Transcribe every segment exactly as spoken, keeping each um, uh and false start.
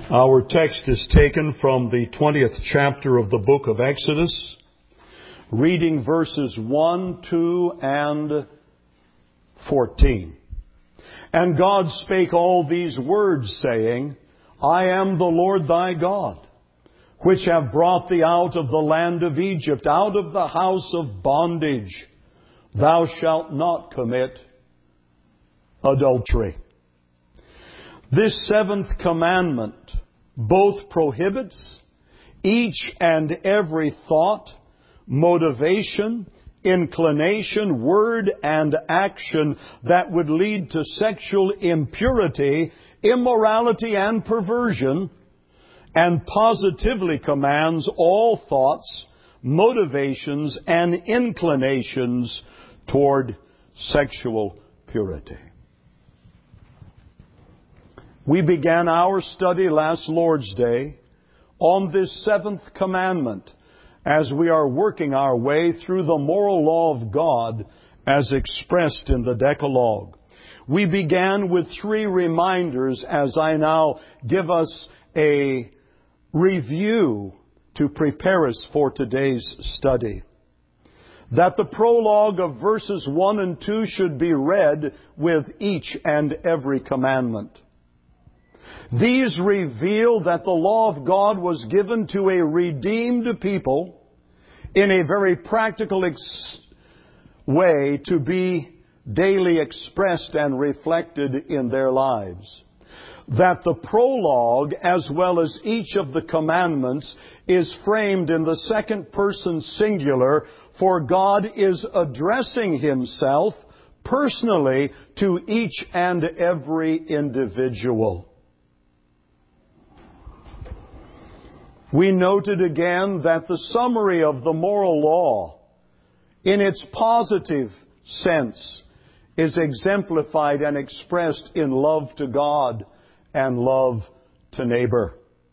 Our text is taken from the twentieth chapter of the book of Exodus, reading verses one, two, and fourteen. And God spake all these words, saying, I am the Lord thy God, which have brought thee out of the land of Egypt, out of the house of bondage. Thou shalt not commit adultery. This seventh commandment both prohibits each and every thought, motivation, inclination, word, and action that would lead to sexual impurity, immorality, and perversion, and positively commands all thoughts, motivations, and inclinations toward sexual purity. We began our study last Lord's Day on this seventh commandment as we are working our way through the moral law of God as expressed in the Decalogue. We began with three reminders as I now give us a review to prepare us for today's study. That the prologue of verses one and two should be read with each and every commandment. These reveal that the law of God was given to a redeemed people in a very practical ex- way to be daily expressed and reflected in their lives. That the prologue, as well as each of the commandments, is framed in the second person singular, for God is addressing Himself personally to each and every individual. We noted again that the summary of the moral law, in its positive sense, is exemplified and expressed in love to God and love to neighbor.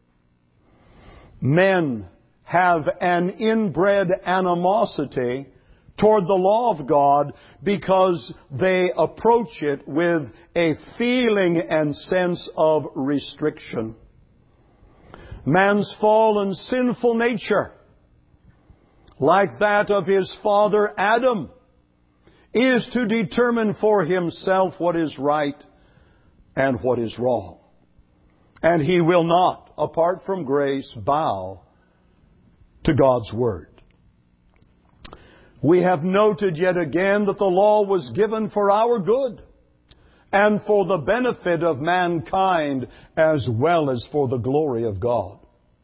Men have an inbred animosity toward the law of God because they approach it with a feeling and sense of restriction. Man's fallen sinful nature, like that of his father Adam, is to determine for himself what is right and what is wrong. And he will not, apart from grace, bow to God's Word. We have noted yet again that the law was given for our good and for the benefit of mankind as well as for the glory of God.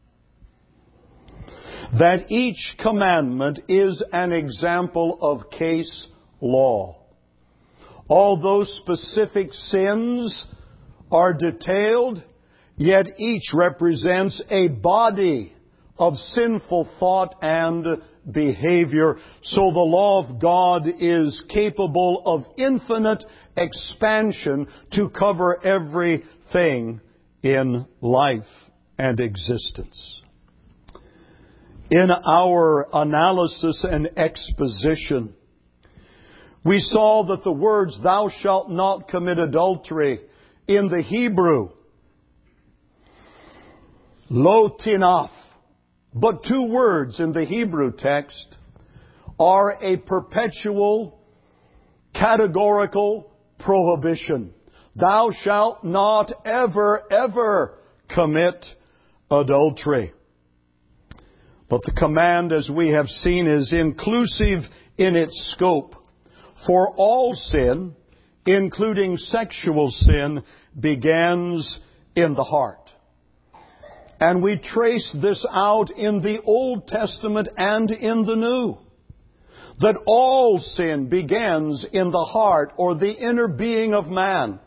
That each commandment is an example of case law. Although specific sins are detailed, yet each represents a body of sinful thought and behavior. So the law of God is capable of infinite expansion to cover everything in life and existence. In our analysis and exposition, we saw that the words, thou shalt not commit adultery, in the Hebrew, lo tinaf, but two words in the Hebrew text, are a perpetual, categorical prohibition. Thou shalt not ever, ever commit adultery. But the command, as we have seen, is inclusive in its scope. For all sin, including sexual sin, begins in the heart. And we trace this out in the Old Testament and in the New. That all sin begins in the heart or the inner being of man.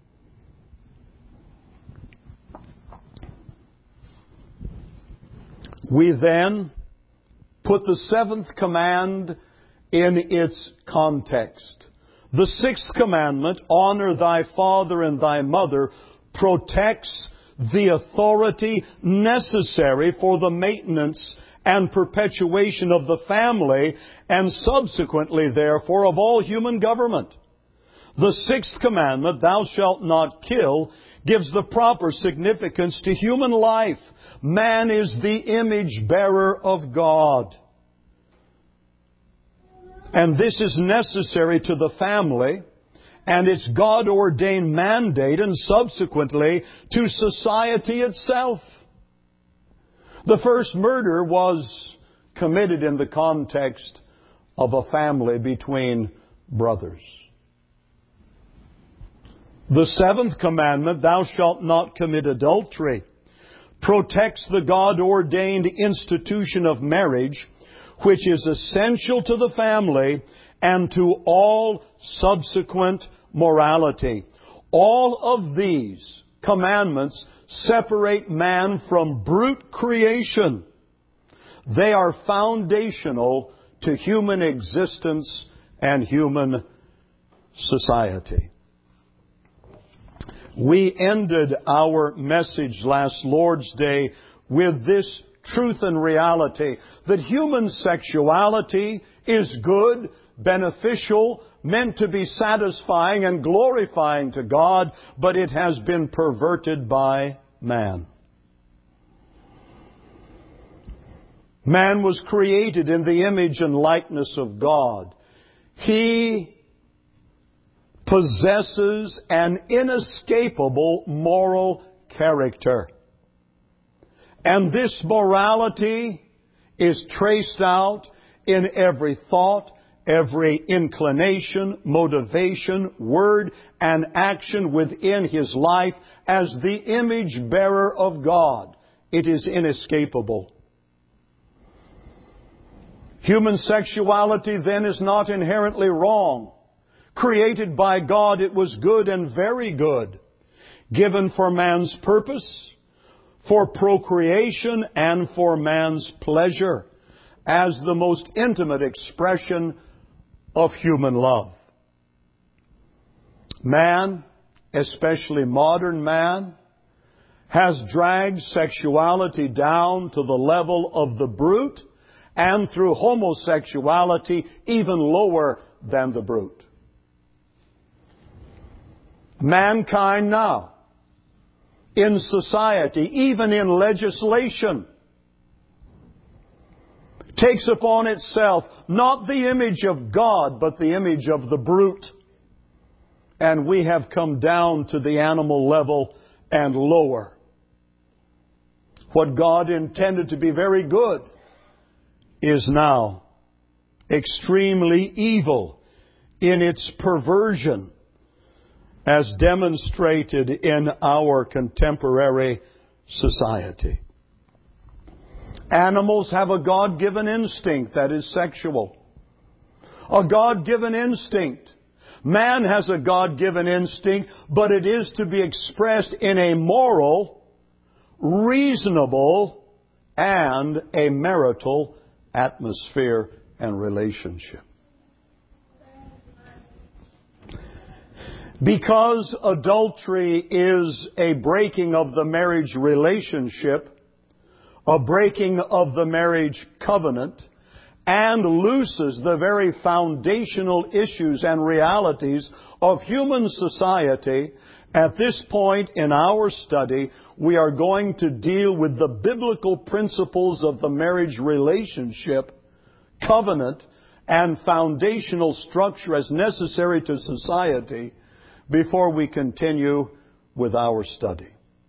We then put the seventh command in its context. The sixth commandment, honor thy father and thy mother, protects the authority necessary for the maintenance and perpetuation of the family and subsequently, therefore, of all human government. The sixth commandment, thou shalt not kill, gives the proper significance to human life. Man is the image bearer of God. And this is necessary to the family and its God-ordained mandate, and subsequently to society itself. The first murder was committed in the context of a family between brothers. The seventh commandment, thou shalt not commit adultery, protects the God-ordained institution of marriage, which is essential to the family and to all subsequent morality. All of these commandments separate man from brute creation. They are foundational to human existence and human society. We ended our message last Lord's Day with this truth and reality, that human sexuality is good, beneficial, meant to be satisfying and glorifying to God, but it has been perverted by man. Man was created in the image and likeness of God. He possesses an inescapable moral character. And this morality is traced out in every thought, every inclination, motivation, word, and action within his life as the image bearer of God. It is inescapable. Human sexuality then is not inherently wrong. Created by God, it was good and very good. Given for man's purpose, for procreation, and for man's pleasure, as the most intimate expression of human love. Man, especially modern man, has dragged sexuality down to the level of the brute, and through homosexuality even lower than the brute. Mankind now, in society, even in legislation, takes upon itself not the image of God, but the image of the brute. And we have come down to the animal level and lower. What God intended to be very good is now extremely evil in its perversion, as demonstrated in our contemporary society. Animals have a God-given instinct that is sexual. A God-given instinct. Man has a God-given instinct, but it is to be expressed in a moral, reasonable, and a marital atmosphere and relationship. Because adultery is a breaking of the marriage relationship, a breaking of the marriage covenant, and looses the very foundational issues and realities of human society, at this point in our study, we are going to deal with the biblical principles of the marriage relationship, covenant, and foundational structure as necessary to society before we continue with our study.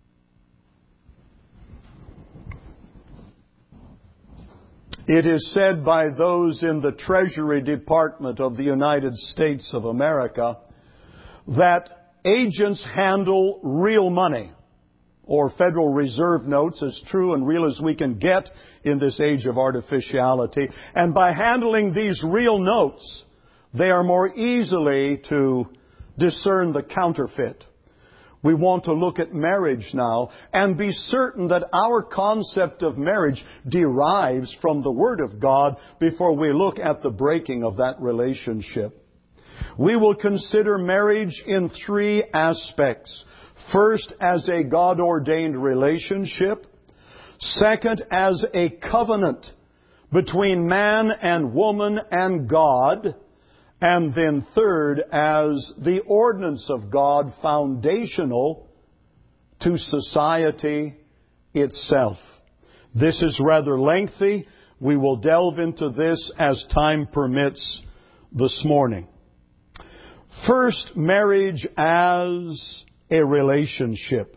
It is said by those in the Treasury Department of the United States of America that agents handle real money, or Federal Reserve notes, as true and real as we can get in this age of artificiality. And by handling these real notes, they are more easily to discern the counterfeit. We want to look at marriage now and be certain that our concept of marriage derives from the Word of God before we look at the breaking of that relationship. We will consider marriage in three aspects. First, as a God-ordained relationship. Second, as a covenant between man and woman and God. And then third, as the ordinance of God, foundational to society itself. This is rather lengthy. We will delve into this as time permits this morning. First, marriage as a relationship.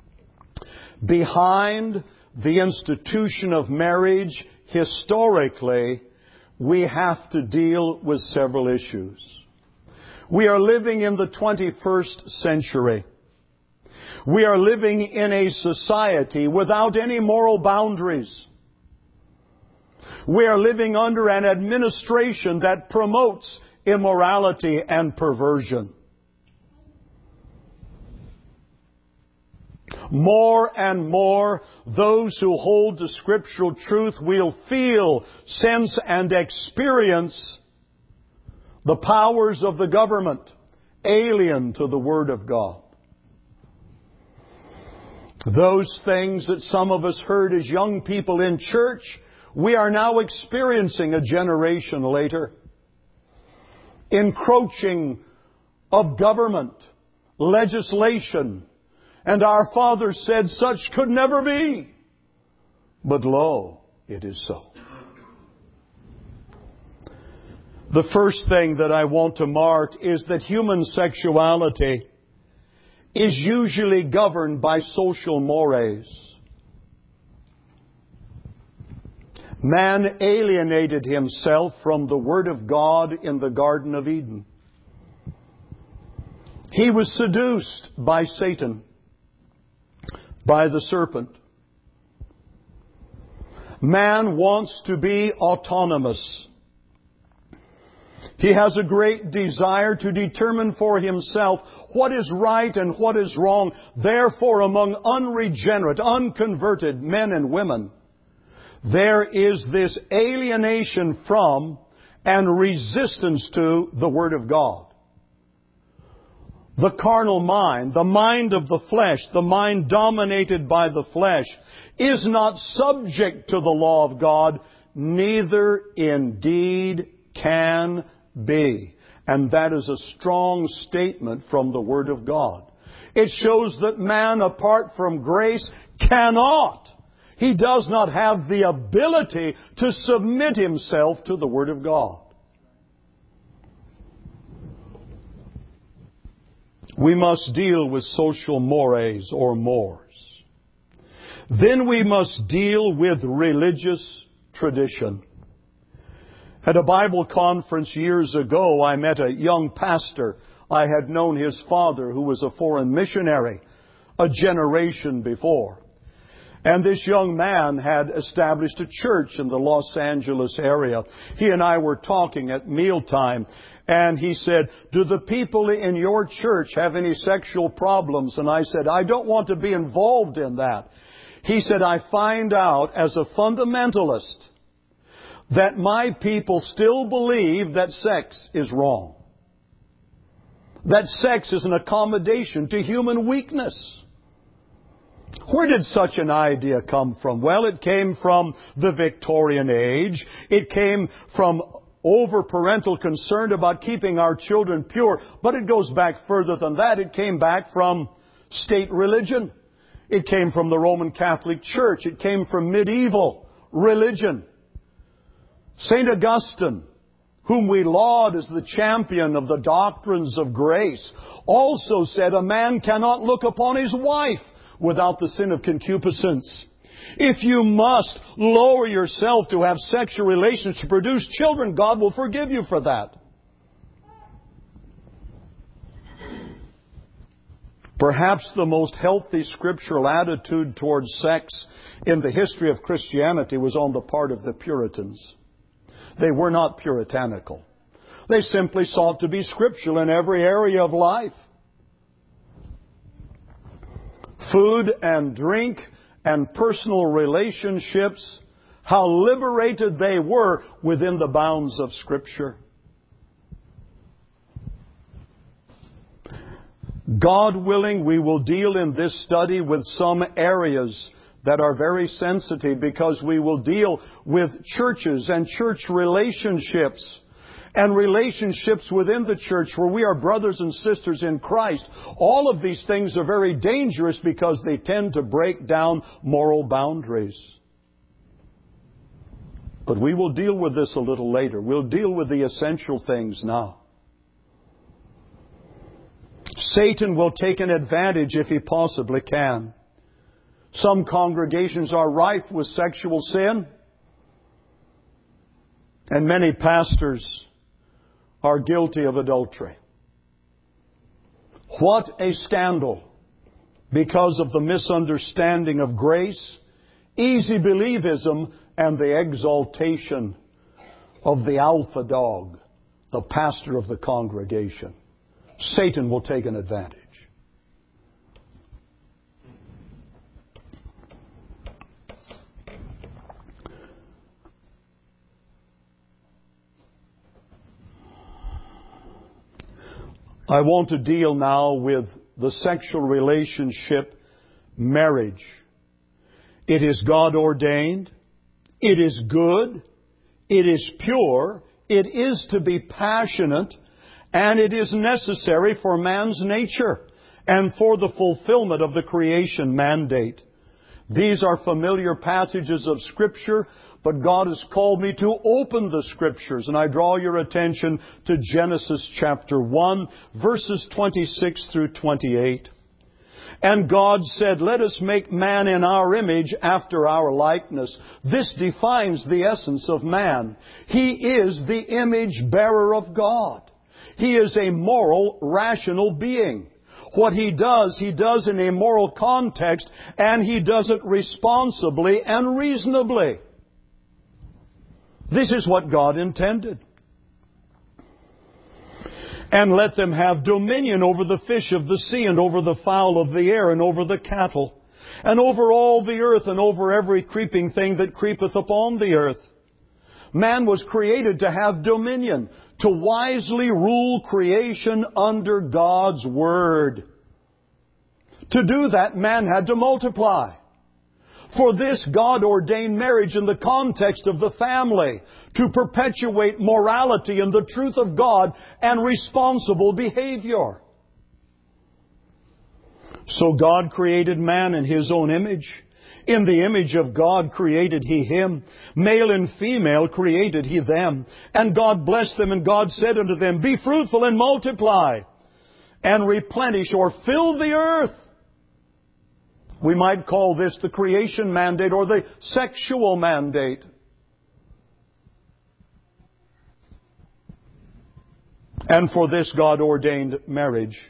Behind the institution of marriage, historically, we have to deal with several issues. We are living in the twenty-first century. We are living in a society without any moral boundaries. We are living under an administration that promotes immorality and perversion. More and more, those who hold to scriptural truth will feel, sense, and experience the powers of the government alien to the Word of God. Those things that some of us heard as young people in church, we are now experiencing a generation later. Encroaching of government, legislation, and our fathers said such could never be. But lo, it is so. The first thing that I want to mark is that human sexuality is usually governed by social mores. Man alienated himself from the Word of God in the Garden of Eden. He was seduced by Satan, by the serpent. Man wants to be autonomous. He has a great desire to determine for himself what is right and what is wrong. Therefore, among unregenerate, unconverted men and women, there is this alienation from and resistance to the Word of God. The carnal mind, the mind of the flesh, the mind dominated by the flesh, is not subject to the law of God, neither indeed can be. And that is a strong statement from the Word of God. It shows that man, apart from grace, cannot. He does not have the ability to submit himself to the Word of God. We must deal with social mores or mores. Then we must deal with religious tradition. At a Bible conference years ago, I met a young pastor. I had known his father, who was a foreign missionary, a generation before. And this young man had established a church in the Los Angeles area. He and I were talking at mealtime, and he said, "Do the people in your church have any sexual problems?" And I said, "I don't want to be involved in that." He said, "I find out as a fundamentalist that my people still believe that sex is wrong. That sex is an accommodation to human weakness." Where did such an idea come from? Well, it came from the Victorian age. It came from over-parental concern about keeping our children pure. But it goes back further than that. It came back from state religion. It came from the Roman Catholic Church. It came from medieval religion. Saint Augustine, whom we laud as the champion of the doctrines of grace, also said a man cannot look upon his wife without the sin of concupiscence. If you must lower yourself to have sexual relations to produce children, God will forgive you for that. Perhaps the most healthy scriptural attitude towards sex in the history of Christianity was on the part of the Puritans. They were not puritanical. They simply sought to be scriptural in every area of life. Food and drink and personal relationships, how liberated they were within the bounds of Scripture. God willing, we will deal in this study with some areas that are very sensitive, because we will deal with churches and church relationships and relationships within the church where we are brothers and sisters in Christ. All of these things are very dangerous because they tend to break down moral boundaries. But we will deal with this a little later. We'll deal with the essential things now. Satan will take an advantage if he possibly can. Some congregations are rife with sexual sin, and many pastors are guilty of adultery. What a scandal because of the misunderstanding of grace, easy believism, and the exaltation of the alpha dog, the pastor of the congregation. Satan will take an advantage. I want to deal now with the sexual relationship, marriage. It is God ordained. It is good. It is pure. It is to be passionate. And it is necessary for man's nature and for the fulfillment of the creation mandate. These are familiar passages of Scripture, but God has called me to open the Scriptures. And I draw your attention to Genesis chapter one, verses twenty-six through twenty-eight. And God said, "Let us make man in our image after our likeness." This defines the essence of man. He is the image bearer of God. He is a moral, rational being. What He does, He does in a moral context, and He does it responsibly and reasonably. This is what God intended. "And let them have dominion over the fish of the sea, and over the fowl of the air, and over the cattle, and over all the earth, and over every creeping thing that creepeth upon the earth." Man was created to have dominion, to wisely rule creation under God's Word. To do that, man had to multiply. For this, God ordained marriage in the context of the family, to perpetuate morality and the truth of God and responsible behavior. So God created man in His own image. In the image of God created He him. Male and female created He them. And God blessed them, and God said unto them, "Be fruitful and multiply, and replenish," or fill the earth. We might call this the creation mandate or the sexual mandate. And for this God ordained marriage.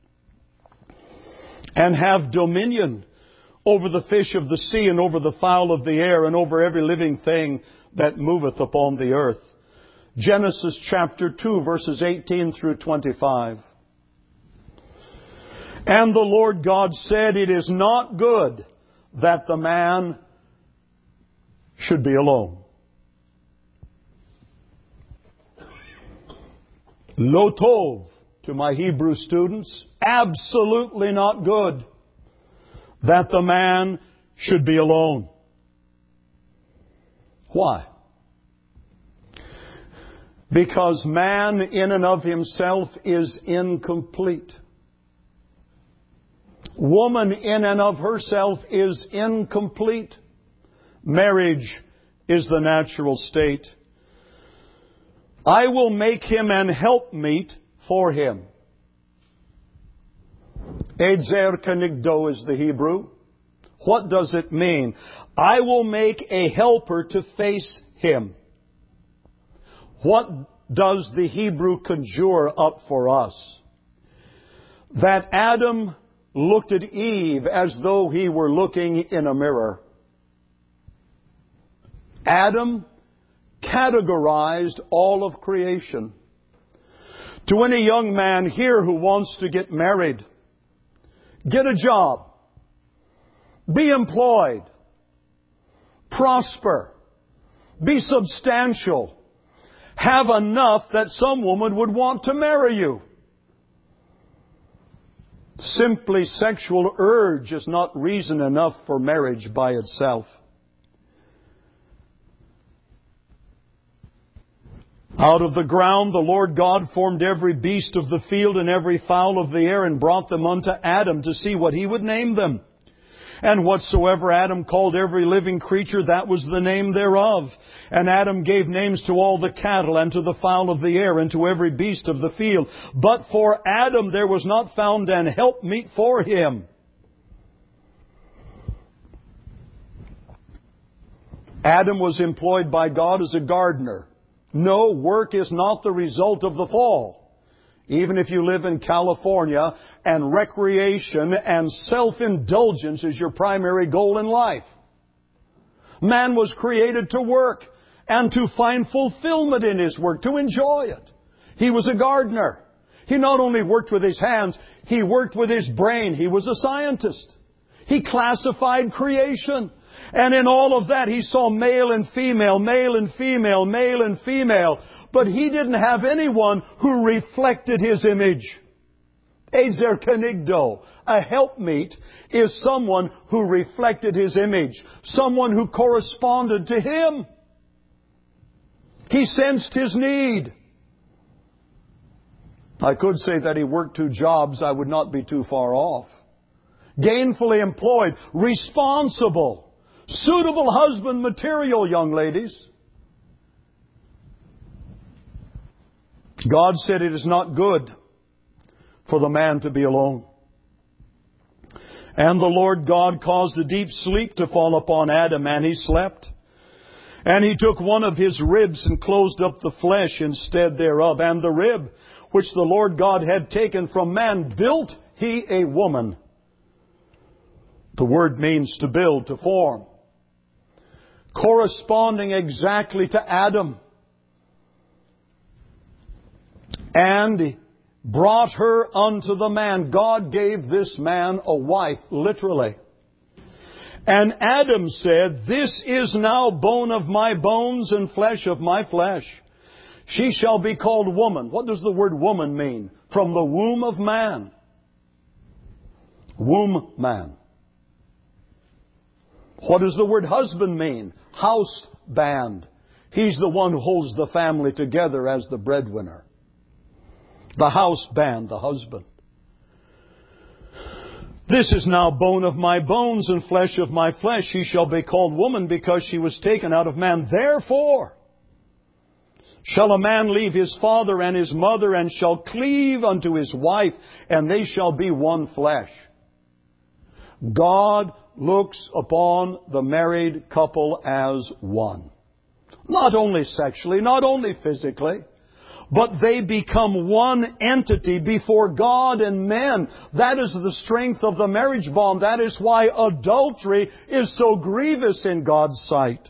"And have dominion over the fish of the sea, and over the fowl of the air, and over every living thing that moveth upon the earth." Genesis chapter two, verses eighteen through twenty-five. "And the Lord God said, It is not good that the man should be alone." Lo tov to my Hebrew students, absolutely not good that the man should be alone. Why? Because man in and of himself is incomplete. Woman in and of herself is incomplete. Marriage is the natural state. "I will make him an helpmeet for him." Ezer kenigdo is the Hebrew. What does it mean? I will make a helper to face him. What does the Hebrew conjure up for us? That Adam looked at Eve as though he were looking in a mirror. Adam categorized all of creation. To any young man here who wants to get married, get a job, be employed, prosper, be substantial, have enough that some woman would want to marry you. Simply sexual urge is not reason enough for marriage by itself. Out of the ground the Lord God formed every beast of the field and every fowl of the air, and brought them unto Adam to see what he would name them. And whatsoever Adam called every living creature, that was the name thereof. And Adam gave names to all the cattle, and to the fowl of the air, and to every beast of the field. But for Adam there was not found an helpmeet for him. Adam was employed by God as a gardener. No, work is not the result of the fall. Even if you live in California and recreation and self-indulgence is your primary goal in life. Man was created to work and to find fulfillment in his work, to enjoy it. He was a gardener. He not only worked with his hands, he worked with his brain. He was a scientist. He classified creation. And in all of that, he saw male and female, male and female, male and female. But he didn't have anyone who reflected his image. Ezer kenigdo, a helpmeet, is someone who reflected his image. Someone who corresponded to him. He sensed his need. I could say that he worked two jobs. I would not be too far off. Gainfully employed, responsible, suitable husband material, young ladies. God said it is not good for the man to be alone. And the Lord God caused a deep sleep to fall upon Adam, and he slept. And he took one of his ribs and closed up the flesh instead thereof. And the rib which the Lord God had taken from man built he a woman. The word means to build, to form. Corresponding exactly to Adam. And brought her unto the man. God gave this man a wife, literally. And Adam said, This is now bone of my bones and flesh of my flesh. She shall be called woman. What does the word woman mean? From the womb of man. Womb man. What does the word husband mean? House band. He's the one who holds the family together as the breadwinner. The house band, the husband. This is now bone of my bones and flesh of my flesh. She shall be called woman because she was taken out of man. Therefore shall a man leave his father and his mother, and shall cleave unto his wife, and they shall be one flesh. God looks upon the married couple as one. Not only sexually, not only physically, but they become one entity before God and men. That is the strength of the marriage bond. That is why adultery is so grievous in God's sight.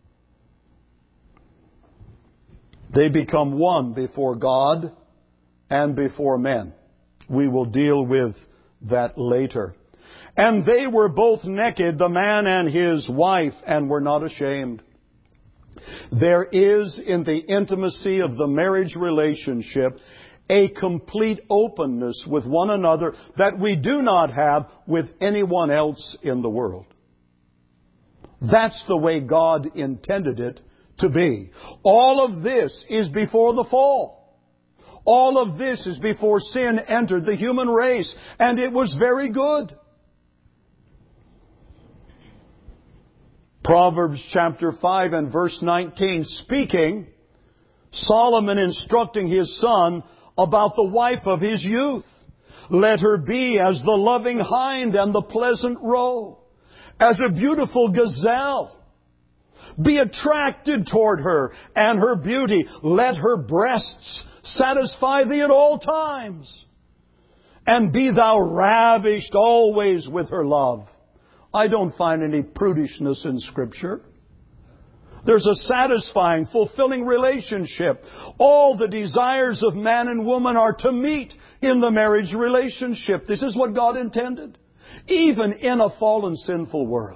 They become one before God and before men. We will deal with that later. And they were both naked, the man and his wife, and were not ashamed. There is in the intimacy of the marriage relationship a complete openness with one another that we do not have with anyone else in the world. That's the way God intended it to be. All of this is before the fall. All of this is before sin entered the human race, and it was very good. Proverbs chapter five and verse nineteen, speaking, Solomon instructing his son about the wife of his youth. Let her be as the loving hind and the pleasant roe, as a beautiful gazelle. Be attracted toward her and her beauty. Let her breasts satisfy thee at all times. And be thou ravished always with her love. I don't find any prudishness in Scripture. There's a satisfying, fulfilling relationship. All the desires of man and woman are to meet in the marriage relationship. This is what God intended, even in a fallen, sinful world.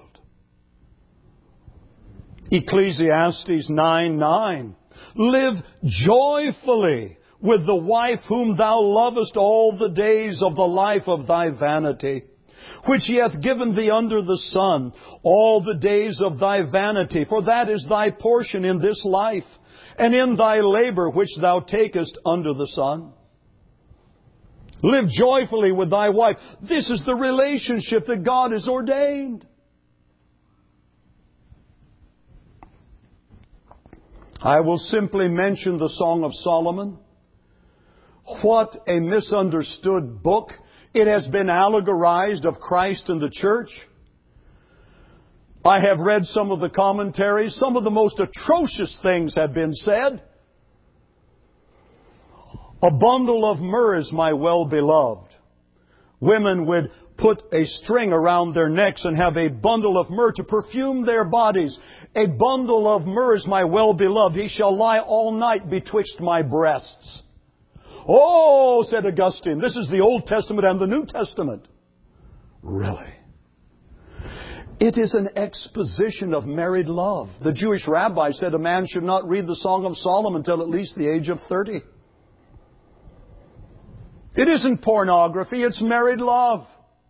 Ecclesiastes nine nine. Live joyfully with the wife whom thou lovest all the days of the life of thy vanity, which he hath given thee under the sun, all the days of thy vanity. For that is thy portion in this life, and in thy labor which thou takest under the sun. Live joyfully with thy wife. This is the relationship that God has ordained. I will simply mention the Song of Solomon. What a misunderstood book. It has been allegorized of Christ and the church. I have read some of the commentaries. Some of the most atrocious things have been said. A bundle of myrrh is my well-beloved. Women would put a string around their necks and have a bundle of myrrh to perfume their bodies. A bundle of myrrh is my well-beloved. He shall lie all night betwixt my breasts. Oh, said Augustine, this is the Old Testament and the New Testament. Really? It is an exposition of married love. The Jewish rabbi said a man should not read the Song of Solomon until at least the age of thirty. It isn't pornography, it's married love.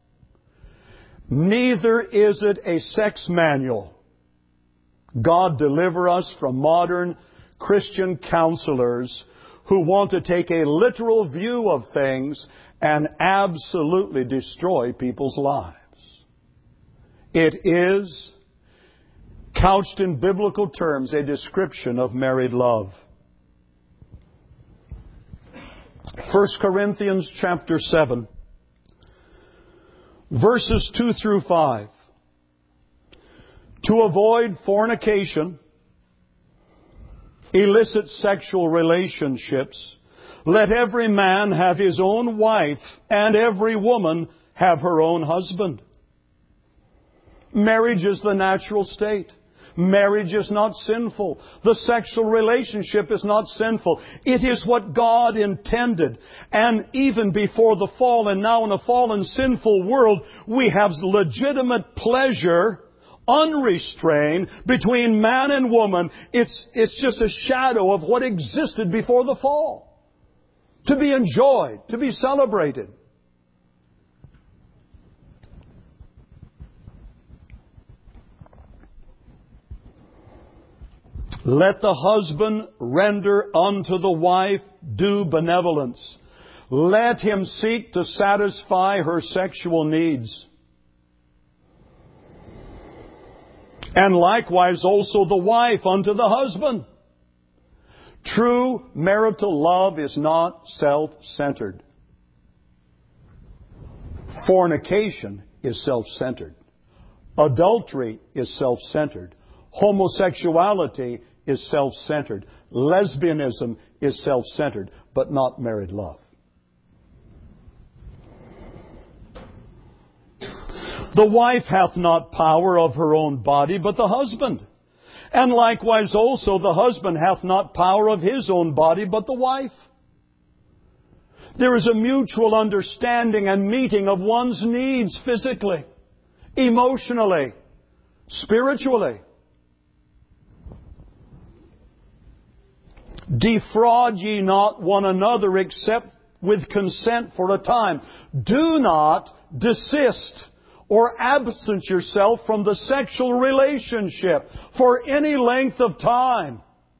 Neither is it a sex manual. God deliver us from modern Christian counselors who want to take a literal view of things and absolutely destroy people's lives. It is, couched in biblical terms, a description of married love. First Corinthians chapter seven, verses two through five. To avoid fornication, illicit sexual relationships, let every man have his own wife, and every woman have her own husband. Marriage is the natural state. Marriage is not sinful. The sexual relationship is not sinful. It is what God intended. And even before the fall, and now in a fallen sinful world, we have legitimate pleasure, unrestrained, between man and woman. It's, it's just a shadow of what existed before the fall. To be enjoyed, to be celebrated. Let the husband render unto the wife due benevolence. Let him seek to satisfy her sexual needs. And likewise also the wife unto the husband. True marital love is not self-centered. Fornication is self-centered. Adultery is self-centered. Homosexuality is self-centered. Lesbianism is self-centered, but not married love. The wife hath not power of her own body, but the husband. And likewise also the husband hath not power of his own body, but the wife. There is a mutual understanding and meeting of one's needs physically, emotionally, spiritually. Defraud ye not one another except with consent for a time. Do not desist or absent yourself from the sexual relationship for any length of time,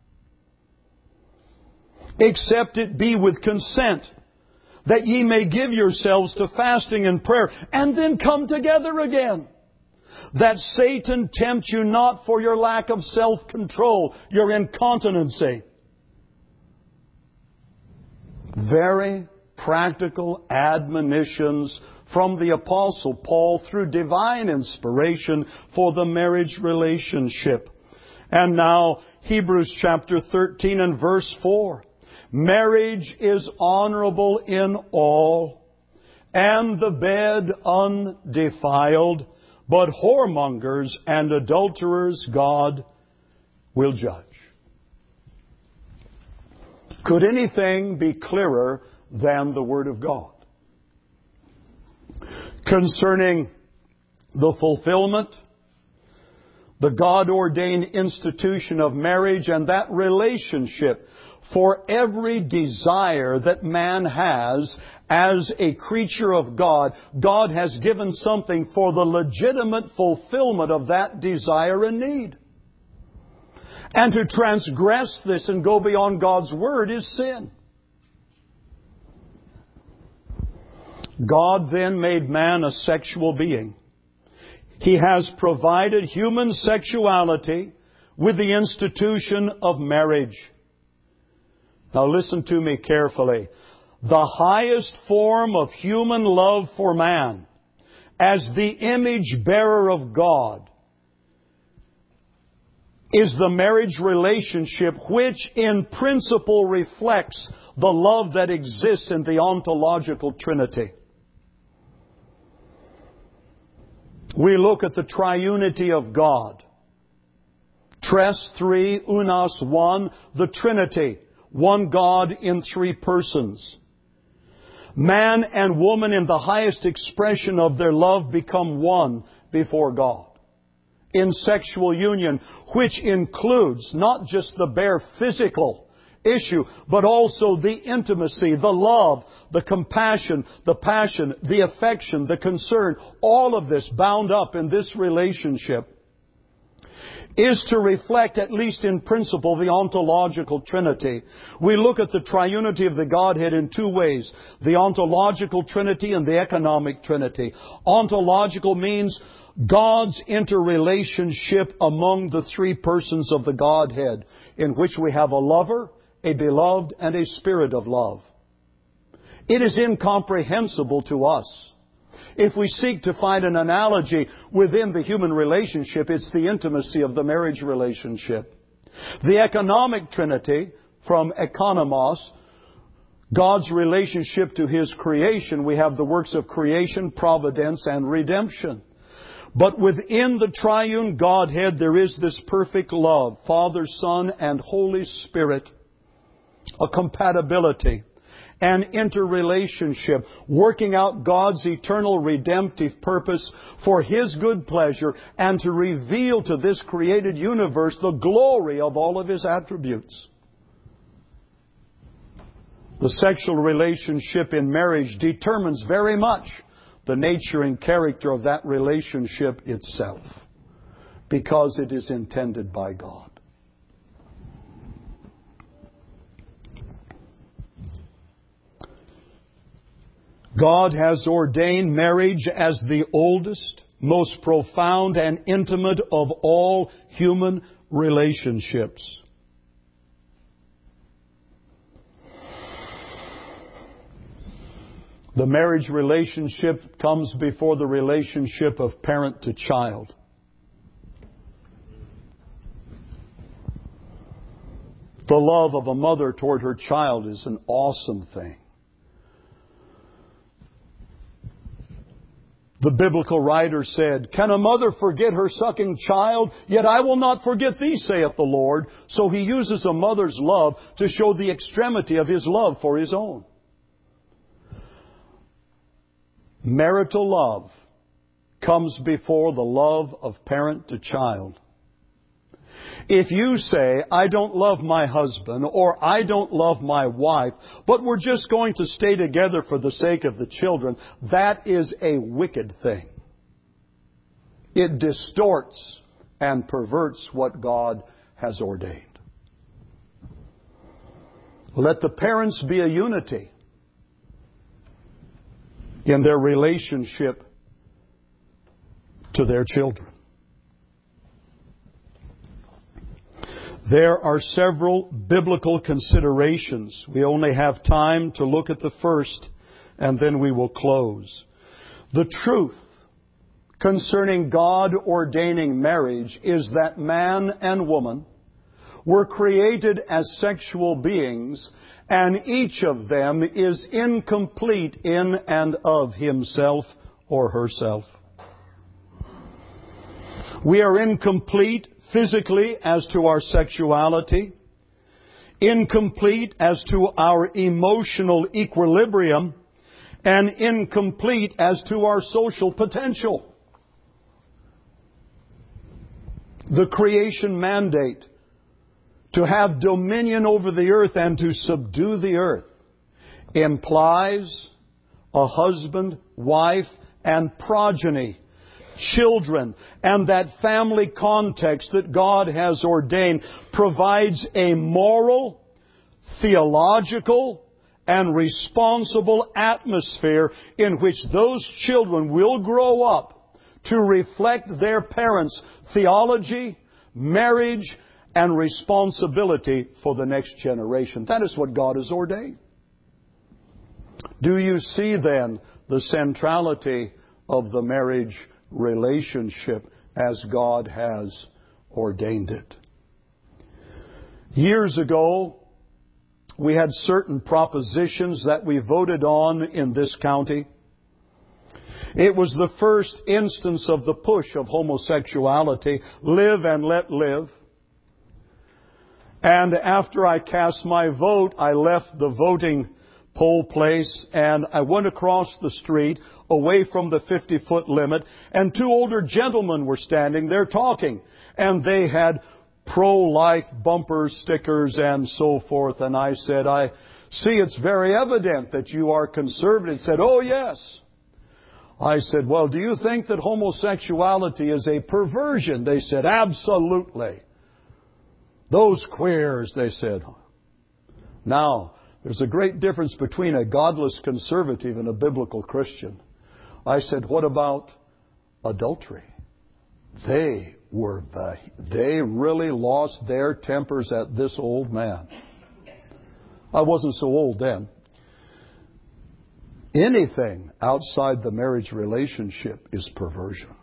except it be with consent, that ye may give yourselves to fasting and prayer, and then come together again, that Satan tempt you not for your lack of self-control, your incontinency. Very practical admonitions from the Apostle Paul through divine inspiration for the marriage relationship. And now, Hebrews chapter thirteen and verse four. Marriage is honorable in all, and the bed undefiled, but whoremongers and adulterers God will judge. Could anything be clearer than the Word of God concerning the fulfillment, the God-ordained institution of marriage, and that relationship for every desire that man has as a creature of God? God has given something for the legitimate fulfillment of that desire and need. And to transgress this and go beyond God's Word is sin. God then made man a sexual being. He has provided human sexuality with the institution of marriage. Now listen to me carefully. The highest form of human love for man, as the image bearer of God, is the marriage relationship which in principle reflects the love that exists in the ontological Trinity. We look at the triunity of God. Tres, three, unos, one, the Trinity, one God in three persons. Man and woman in the highest expression of their love become one before God. In sexual union, which includes not just the bare physical issue, but also the intimacy, the love, the compassion, the passion, the affection, the concern, all of this bound up in this relationship is to reflect, at least in principle, the ontological Trinity. We look at the triunity of the Godhead in two ways: the ontological Trinity and the economic Trinity. Ontological means God's interrelationship among the three persons of the Godhead, in which we have a lover, a beloved, and a spirit of love. It is incomprehensible to us. If we seek to find an analogy within the human relationship, it's the intimacy of the marriage relationship. The economic Trinity, from economos, God's relationship to His creation, we have the works of creation, providence, and redemption. But within the triune Godhead, there is this perfect love, Father, Son, and Holy Spirit, a compatibility, an interrelationship, working out God's eternal redemptive purpose for His good pleasure and to reveal to this created universe the glory of all of His attributes. The sexual relationship in marriage determines very much the nature and character of that relationship itself, because it is intended by God. God has ordained marriage as the oldest, most profound and intimate of all human relationships. The marriage relationship comes before the relationship of parent to child. The love of a mother toward her child is an awesome thing. The biblical writer said, "Can a mother forget her sucking child? Yet I will not forget thee, saith the Lord." So He uses a mother's love to show the extremity of His love for His own. Marital love comes before the love of parent to child. If you say, "I don't love my husband," or "I don't love my wife, but we're just going to stay together for the sake of the children," that is a wicked thing. It distorts and perverts what God has ordained. Let the parents be a unity in their relationship to their children. There are several biblical considerations. We only have time to look at the first, and then we will close. The truth concerning God ordaining marriage is that man and woman were created as sexual beings, and each of them is incomplete in and of himself or herself. We are incomplete physically as to our sexuality, incomplete as to our emotional equilibrium, and incomplete as to our social potential. The creation mandate to have dominion over the earth and to subdue the earth implies a husband, wife, and progeny children, and that family context that God has ordained provides a moral, theological, and responsible atmosphere in which those children will grow up to reflect their parents' theology, marriage, and responsibility for the next generation. That is what God has ordained. Do you see then the centrality of the marriage relationship as God has ordained it? Years ago, we had certain propositions that we voted on in this county. It was the first instance of the push of homosexuality, live and let live. And after I cast my vote, I left the voting poll place and I went across the street away from the fifty-foot limit, and two older gentlemen were standing there talking, and they had pro-life bumper stickers and so forth. And I said, I see it's very evident that you are conservative. He said, oh yes. I said, well, do you think that homosexuality is a perversion? They said, absolutely. Those queers, they said. Now, there's a great difference between a godless conservative and a biblical Christian. I said, what about adultery? They were the, they really lost their tempers at this old man. I wasn't so old then. Anything outside the marriage relationship is perversion.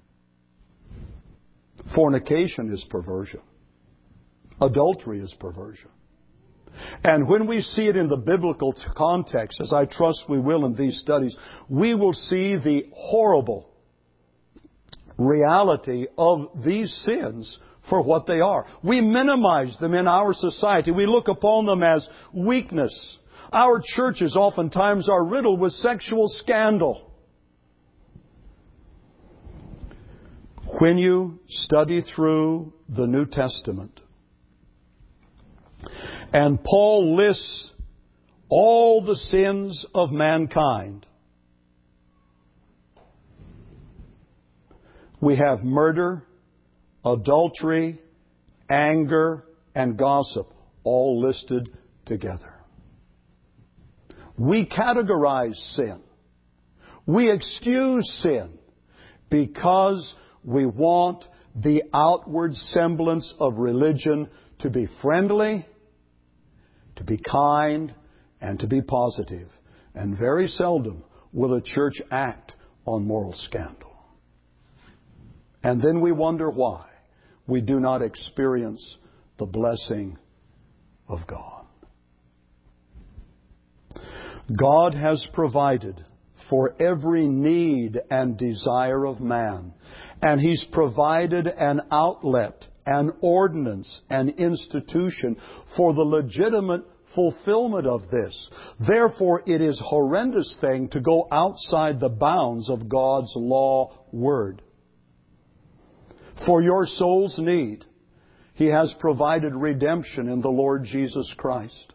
Fornication is perversion. Adultery is perversion. And when we see it in the biblical context, as I trust we will in these studies, we will see the horrible reality of these sins for what they are. We minimize them in our society. We look upon them as weakness. Our churches oftentimes are riddled with sexual scandal. When you study through the New Testament, and Paul lists all the sins of mankind, we have murder, adultery, anger, and gossip all listed together. We categorize sin. We excuse sin because we want the outward semblance of religion to be friendly, to be kind, and to be positive. And very seldom will a church act on moral scandal. And then we wonder why we do not experience the blessing of God. God has provided for every need and desire of man. And He's provided an outlet, an ordinance, an institution for the legitimate fulfillment of this. Therefore, it is a horrendous thing to go outside the bounds of God's law word. For your soul's need, He has provided redemption in the Lord Jesus Christ.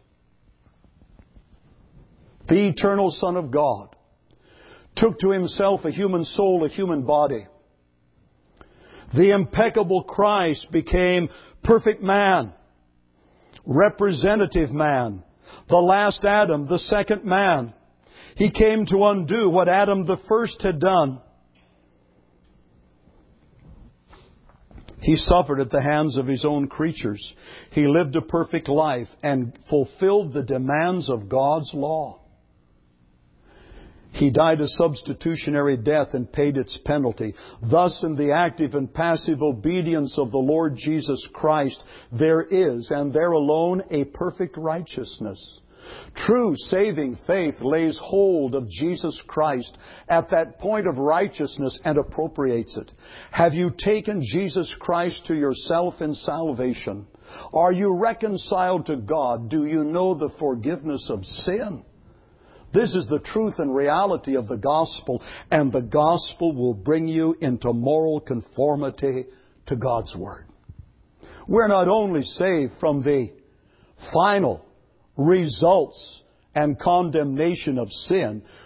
The eternal Son of God took to Himself a human soul, a human body. The impeccable Christ became perfect man, representative man, the last Adam, the second man. He came to undo what Adam the first had done. He suffered at the hands of His own creatures. He lived a perfect life and fulfilled the demands of God's law. He died a substitutionary death and paid its penalty. Thus, in the active and passive obedience of the Lord Jesus Christ, there is, and there alone, a perfect righteousness. True saving faith lays hold of Jesus Christ at that point of righteousness and appropriates it. Have you taken Jesus Christ to yourself in salvation? Are you reconciled to God? Do you know the forgiveness of sin? This is the truth and reality of the gospel, and the gospel will bring you into moral conformity to God's Word. We're not only saved from the final results and condemnation of sin,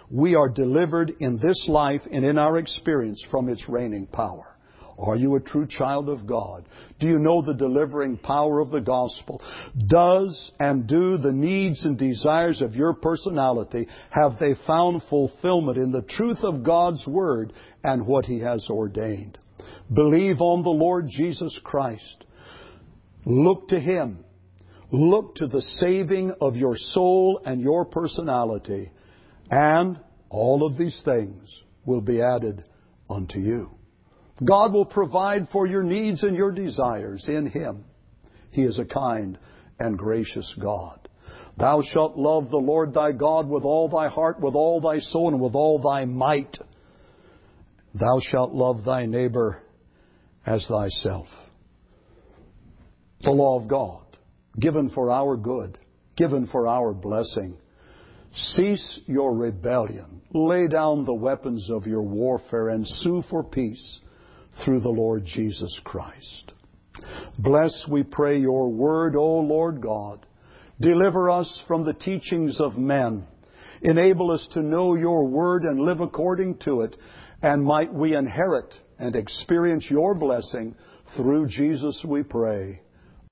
we are delivered in this life and in our experience from its reigning power. Are you a true child of God? Do you know the delivering power of the gospel? Does and do the needs and desires of your personality, have they found fulfillment in the truth of God's Word and what He has ordained? Believe on the Lord Jesus Christ. Look to Him. Look to the saving of your soul and your personality. And all of these things will be added unto you. God will provide for your needs and your desires in Him. He is a kind and gracious God. Thou shalt love the Lord thy God with all thy heart, with all thy soul, and with all thy might. Thou shalt love thy neighbor as thyself. The law of God, given for our good, given for our blessing. Cease your rebellion. Lay down the weapons of your warfare and sue for peace through the Lord Jesus Christ. Bless, we pray, your word, O Lord God. Deliver us from the teachings of men. Enable us to know your word and live according to it. And might we inherit and experience your blessing through Jesus, we pray.